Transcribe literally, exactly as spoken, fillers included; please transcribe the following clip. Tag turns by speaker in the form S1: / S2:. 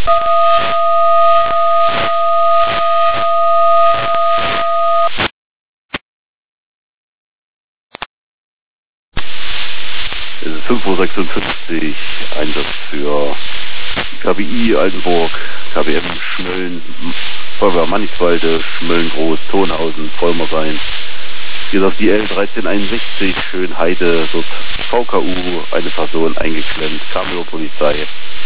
S1: fünf Uhr sechsundfünfzig, Einsatz für K B I Altenburg, K B M Schmölln, Feuerwehr Mannigswalde, Schmölln Groß, Tonhausen, Vollmersheim. Hier ist auf die L dreizehn einundsechzig, Schönheide, dort V K U, eine Person eingeklemmt, Cameo Polizei.